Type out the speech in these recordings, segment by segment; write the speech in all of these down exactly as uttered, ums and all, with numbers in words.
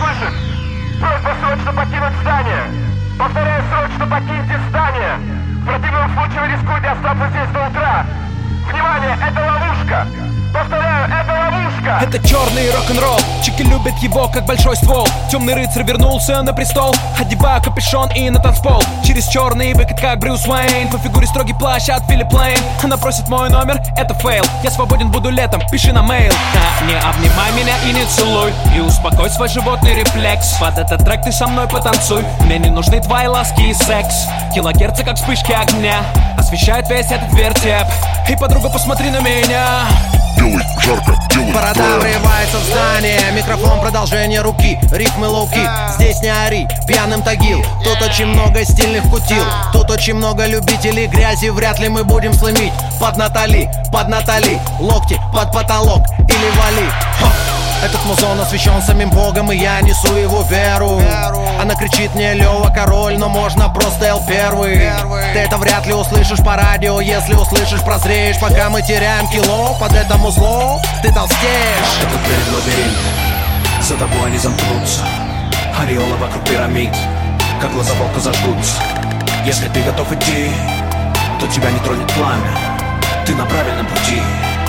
слышит? Просьба срочно покинуть здание! Повторяю, срочно покиньте здание! В противном случае вы рискуете остаться здесь до утра! Внимание, это ловушка! Повторяю, это ловушка! Это черный рок-н-ролл, чики любят его как большой ствол. Темный рыцарь вернулся на престол, одевая капюшон и на танцпол. Через черный выкат как Брюс Уэйн, по фигуре строгий плащ от Филипп Лейн. Она просит мой номер, это фейл. Я свободен буду летом, пиши на мейл. Да, не обнимай меня и не целуй, и успокой свой животный рефлекс. Под этот трек ты со мной потанцуй, мне не нужны твои ласки и секс. Килогерцы как вспышки огня освещают весь этот вертеп. И, подруга, посмотри на меня. Делай жарко, делай Борода трэп. врывается в здание, микрофон продолжение руки, рифмы лоуки, здесь не ори, пьяным тагил. Тут очень много стильных кутил, тут очень много любителей грязи, вряд ли мы будем сломить. Под Натали, под Натали, локти под потолок или вали. Ха! Этот музон освящен самим Богом, и я несу его веру. Она кричит мне: Лёва король, но можно просто Эл первый. Ты это вряд ли услышишь по радио, если услышишь, прозреешь. Пока мы теряем кило под это музло, ты толстеешь. Это дверь лабиринт, за тобой не замкнутся. Ореолы вокруг пирамид, как глаза волка зажгутся. Если ты готов идти, то тебя не тронет пламя. Ты на правильном пути.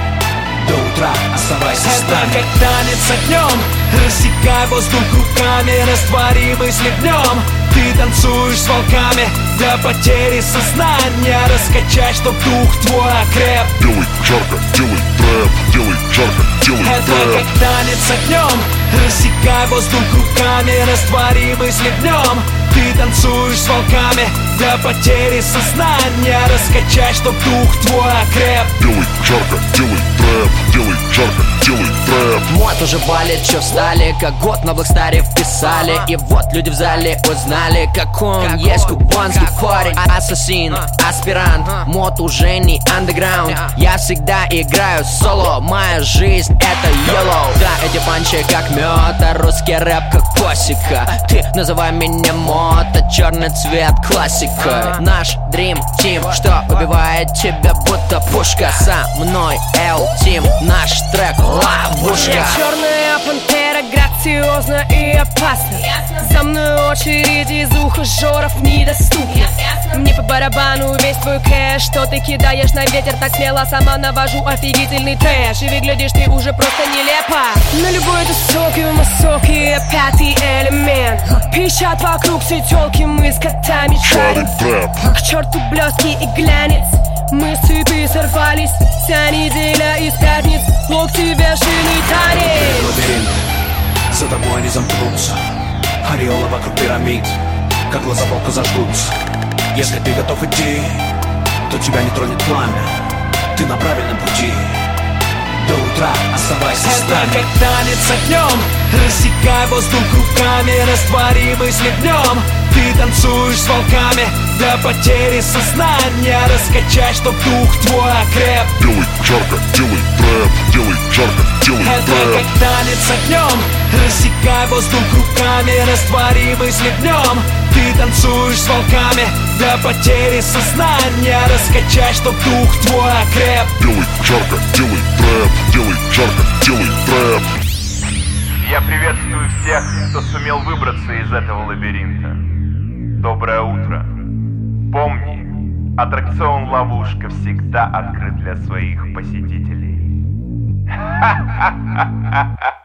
До утра оставайся в стане. Это как танец огнем, рассекай воздух руками, раствори мысли днем. Ты танцуешь с волками до потери сознания. Раскачай, чтоб дух твой окреп. Делай жарко, делай трэп. Делай жарко, делай Это трэп. как танец огнем, рассекай воздух руками, раствори мысли днем. Ты танцуешь с волками до потери сознания. Раскачай, чтоб дух твой окреп. Делай жарко, делай трэп. Делай жарко, делай трэп. Мод уже валит, чё встали, как год на Блэкстаре вписали. И вот люди в зале узнали, как он есть кубанский парень. Ассасин, аспирант, мод уже не андеграунд. Я всегда играю соло, моя жизнь это yellow. Да, эти панчи как мёд, а русский рэп как классика. Ты называй меня мод, а черный цвет классика. Наш Dream Team, что убивает тебя будто пушка. Со мной L-Team, наш трек ловушка. Я черная пантера, грациозна и опасна. За мной очередь из ухажеров недоступна. Мне по барабану весь твой кэш, что ты кидаешь на ветер так смело. Сама навожу офигительный трэш, и выглядишь ты уже просто нелепо. На любой тусовке в масовке пятый элемент. Пищат вокруг все тёлки, мы с котами Жарим шарим. трэп. К черту блестки и глянец, мы с цепи сорвались. Вся неделя из пятниц, локти вершины танец. Лабиринт, за тобой не замкнутся. Ореолы вокруг пирамид, как глаза волка зажгутся. Если ты готов идти, то тебя не тронет пламя. Ты на правильном пути. До утра оставайся в Это стане. как танец огнем, рассекай воздух руками, раствори мысли днем. Ты танцуешь с волками до потери сознания. Раскачай, чтоб дух твой окреп. Делай жарко, делай трэп. Делай жарко, делай Это трэп. как танец огнем, рассекай воздух руками, раствори мысли днем. Ты танцуешь с волками до потери сознания. Раскачай, чтоб дух твой окреп. Делай жарко, делай трэп. Делай жарко, делай трэп. Я приветствую всех, кто сумел выбраться из этого лабиринта. Доброе утро. Помни, аттракцион «Ловушка» всегда открыт для своих посетителей. Ха-ха-ха-ха-ха!